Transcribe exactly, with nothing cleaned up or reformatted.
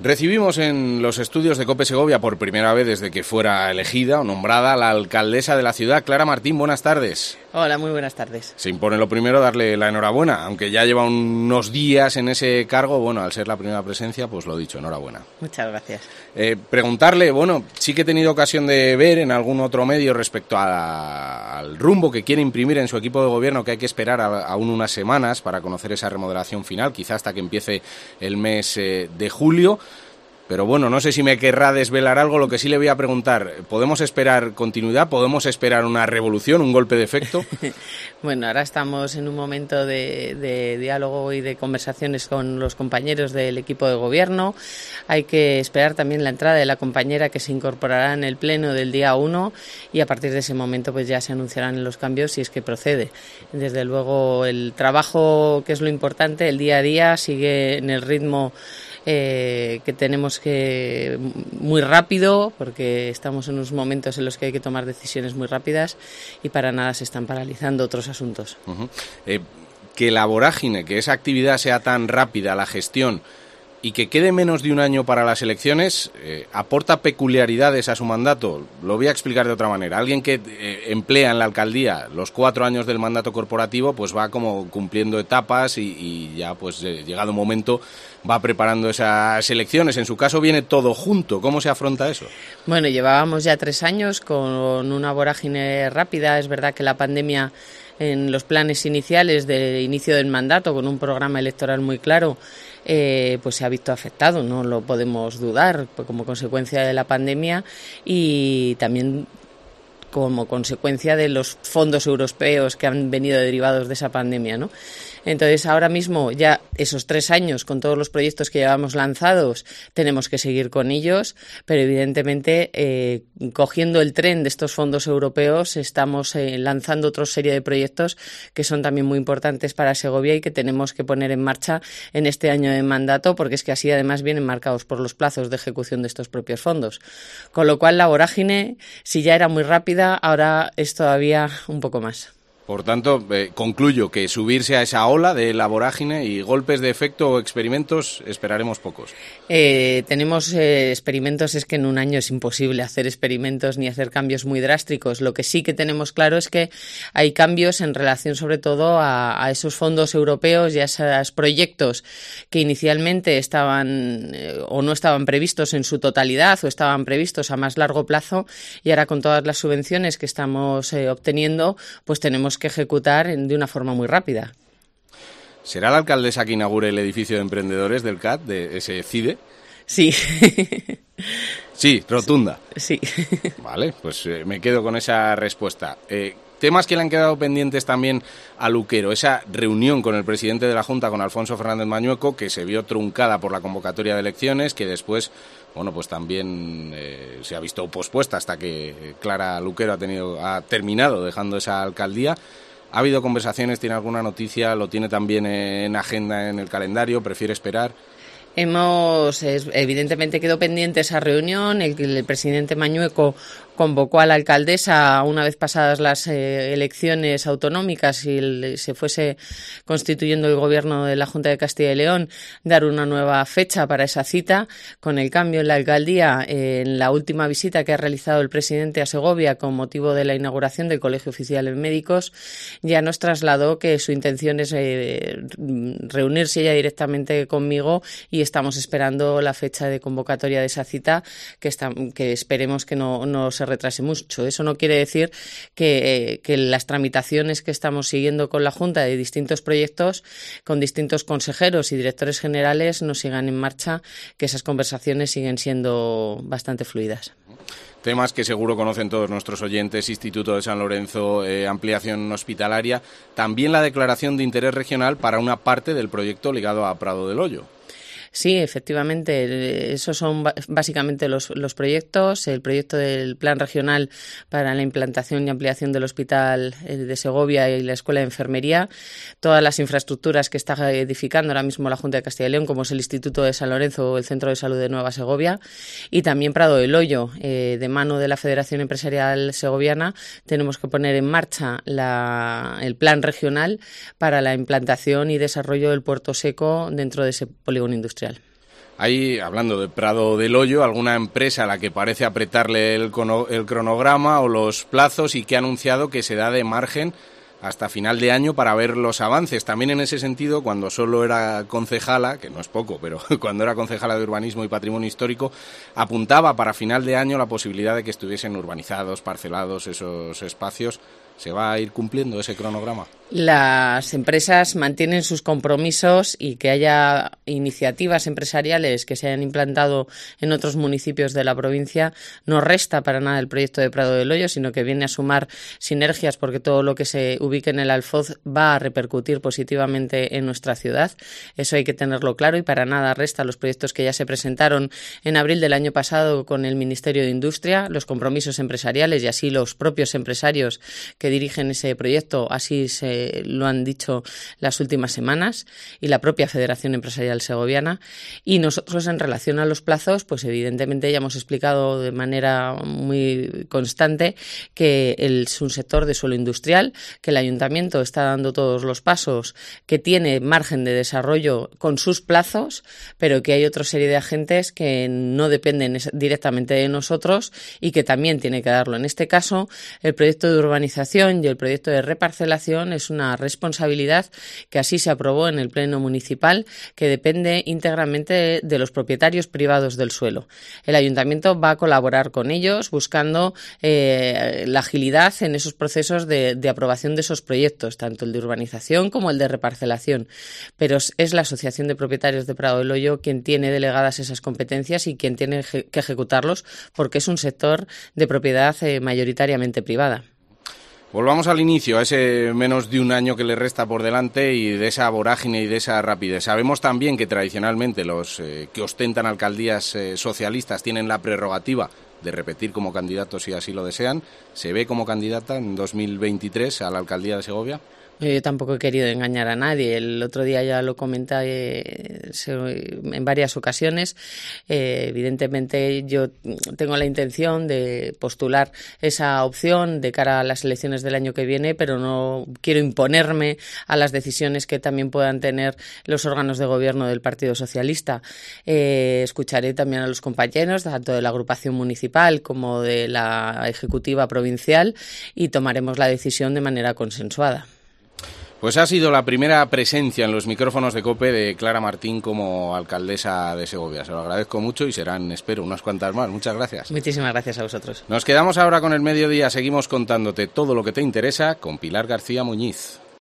Recibimos en los estudios de COPE Segovia por primera vez desde que fuera elegida o nombrada la alcaldesa de la ciudad, Clara Martín. Buenas tardes. Hola, muy buenas tardes. Se impone lo primero darle la enhorabuena, aunque ya lleva unos días en ese cargo. Bueno, al ser la primera presencia, pues lo dicho, enhorabuena. Muchas gracias. Eh, preguntarle, bueno, sí que he tenido ocasión de ver en algún otro medio respecto a, al rumbo que quiere imprimir en su equipo de gobierno, que hay que esperar a, aún unas semanas para conocer esa remodelación final, quizá hasta que empiece el mes eh, de julio. Pero bueno, no sé si me querrá desvelar algo. Lo que sí le voy a preguntar, ¿podemos esperar continuidad? ¿Podemos esperar una revolución, un golpe de efecto? Bueno, ahora estamos en un momento de, de diálogo y de conversaciones con los compañeros del equipo de gobierno. Hay que esperar también la entrada de la compañera que se incorporará en el pleno del día uno y a partir de ese momento pues ya se anunciarán los cambios si es que procede. Desde luego el trabajo, que es lo importante, el día a día sigue en el ritmo Eh, que tenemos que muy rápido, porque estamos en unos momentos en los que hay que tomar decisiones muy rápidas y para nada se están paralizando otros asuntos. Uh-huh. Eh, que la vorágine, que esa actividad sea tan rápida, la gestión, y que quede menos de un año para las elecciones, eh, ¿aporta peculiaridades a su mandato? Lo voy a explicar de otra manera. Alguien que eh, emplea en la alcaldía los cuatro años del mandato corporativo, pues va como cumpliendo etapas y, y ya, pues eh, llegado un momento, va preparando esas elecciones. En su caso viene todo junto. ¿Cómo se afronta eso? Bueno, llevábamos ya tres años con una vorágine rápida. Es verdad que la pandemia, en los planes iniciales de inicio del mandato, con un programa electoral muy claro, Eh, pues se ha visto afectado, no lo podemos dudar, como consecuencia de la pandemia y también como consecuencia de los fondos europeos que han venido derivados de esa pandemia, ¿no? Entonces, ahora mismo, ya esos tres años, con todos los proyectos que llevamos lanzados, tenemos que seguir con ellos, pero evidentemente, eh, cogiendo el tren de estos fondos europeos, estamos eh, lanzando otra serie de proyectos que son también muy importantes para Segovia y que tenemos que poner en marcha en este año de mandato, porque es que así además vienen marcados por los plazos de ejecución de estos propios fondos. Con lo cual, la vorágine, si ya era muy rápida, ahora es todavía un poco más. Por tanto, eh, concluyo que subirse a esa ola de la vorágine y golpes de efecto o experimentos esperaremos pocos. Eh, tenemos eh, experimentos, es que en un año es imposible hacer experimentos ni hacer cambios muy drásticos. Lo que sí que tenemos claro es que hay cambios en relación sobre todo a, a esos fondos europeos y a esos proyectos que inicialmente estaban eh, o no estaban previstos en su totalidad o estaban previstos a más largo plazo y ahora con todas las subvenciones que estamos eh, obteniendo, pues tenemos que ejecutar de una forma muy rápida. ¿Será la alcaldesa que inaugure el edificio de emprendedores del C A D, de ese C I D E? Sí. Sí, rotunda. Sí. Vale, pues eh, me quedo con esa respuesta. Eh, temas que le han quedado pendientes también a Luquero, esa reunión con el presidente de la Junta, con Alfonso Fernández Mañueco, que se vio truncada por la convocatoria de elecciones, que después, bueno, pues también eh, se ha visto pospuesta hasta que Clara Luquero ha tenido, ha terminado dejando esa alcaldía. ¿Ha habido conversaciones? ¿Tiene alguna noticia? ¿Lo tiene también en agenda en el calendario? ¿Prefiere esperar? Hemos, evidentemente quedó pendiente esa reunión, el, el presidente Mañueco convocó a la alcaldesa una vez pasadas las eh, elecciones autonómicas y el, se fuese constituyendo el gobierno de la Junta de Castilla y León, dar una nueva fecha para esa cita. Con el cambio en la alcaldía, eh, en la última visita que ha realizado el presidente a Segovia con motivo de la inauguración del Colegio Oficial de Médicos, ya nos trasladó que su intención es eh, reunirse ya directamente conmigo y estamos esperando la fecha de convocatoria de esa cita, que, está, que esperemos que no, no se retrase mucho. Eso no quiere decir que, eh, que las tramitaciones que estamos siguiendo con la Junta de distintos proyectos, con distintos consejeros y directores generales, no sigan en marcha, que esas conversaciones siguen siendo bastante fluidas. Temas que seguro conocen todos nuestros oyentes: Instituto de San Lorenzo, eh, ampliación hospitalaria, también la declaración de interés regional para una parte del proyecto ligado a Prado del Hoyo. Sí, efectivamente, esos son básicamente los, los proyectos. El proyecto del Plan Regional para la implantación y ampliación del Hospital de Segovia y la Escuela de Enfermería, todas las infraestructuras que está edificando ahora mismo la Junta de Castilla y León, como es el Instituto de San Lorenzo o el Centro de Salud de Nueva Segovia, y también Prado del Hoyo. Eh, de mano de la Federación Empresarial Segoviana tenemos que poner en marcha la, el Plan Regional para la implantación y desarrollo del puerto seco dentro de ese polígono industrial. Hay, hablando de Prado del Hoyo, alguna empresa a la que parece apretarle el, cono, el cronograma o los plazos y que ha anunciado que se da de margen hasta final de año para ver los avances. También en ese sentido, cuando solo era concejala, que no es poco, pero cuando era concejala de Urbanismo y Patrimonio Histórico, apuntaba para final de año la posibilidad de que estuviesen urbanizados, parcelados esos espacios. ¿Se va a ir cumpliendo ese cronograma? Las empresas mantienen sus compromisos y que haya iniciativas empresariales que se hayan implantado en otros municipios de la provincia no resta para nada el proyecto de Prado del Hoyo, sino que viene a sumar sinergias, porque todo lo que se ubique en el Alfoz va a repercutir positivamente en nuestra ciudad. Eso hay que tenerlo claro, y para nada resta los proyectos que ya se presentaron en abril del año pasado con el Ministerio de Industria, los compromisos empresariales, y así los propios empresarios que dirigen ese proyecto así se lo han dicho las últimas semanas, y la propia Federación Empresarial Segoviana. Y nosotros, en relación a los plazos, pues evidentemente ya hemos explicado de manera muy constante que es un sector de suelo industrial, que el Ayuntamiento está dando todos los pasos, que tiene margen de desarrollo con sus plazos, pero que hay otra serie de agentes que no dependen directamente de nosotros y que también tiene que darlo. En este caso, el proyecto de urbanización y el proyecto de reparcelación es una responsabilidad que así se aprobó en el Pleno Municipal, que depende íntegramente de los propietarios privados del suelo. El Ayuntamiento va a colaborar con ellos buscando eh, la agilidad en esos procesos de, de aprobación de esos proyectos, tanto el de urbanización como el de reparcelación. Pero es la Asociación de Propietarios de Prado del Hoyo quien tiene delegadas esas competencias y quien tiene que ejecutarlos, porque es un sector de propiedad eh, mayoritariamente privada. Volvamos al inicio, a ese menos de un año que le resta por delante y de esa vorágine y de esa rapidez. Sabemos también que tradicionalmente los eh, que ostentan alcaldías eh, socialistas tienen la prerrogativa de repetir como candidatos si así lo desean. ¿Se ve como candidata en dos mil veintitrés a la alcaldía de Segovia? Yo tampoco he querido engañar a nadie. El otro día ya lo comenté eh, en varias ocasiones. Eh, evidentemente yo tengo la intención de postular esa opción de cara a las elecciones del año que viene, pero no quiero imponerme a las decisiones que también puedan tener los órganos de gobierno del Partido Socialista. Eh, escucharé también a los compañeros, tanto de la agrupación municipal como de la ejecutiva provincial, y tomaremos la decisión de manera consensuada. Pues ha sido la primera presencia en los micrófonos de COPE de Clara Martín como alcaldesa de Segovia. Se lo agradezco mucho y serán, espero, unas cuantas más. Muchas gracias. Muchísimas gracias a vosotros. Nos quedamos ahora con el mediodía. Seguimos contándote todo lo que te interesa con Pilar García Muñiz.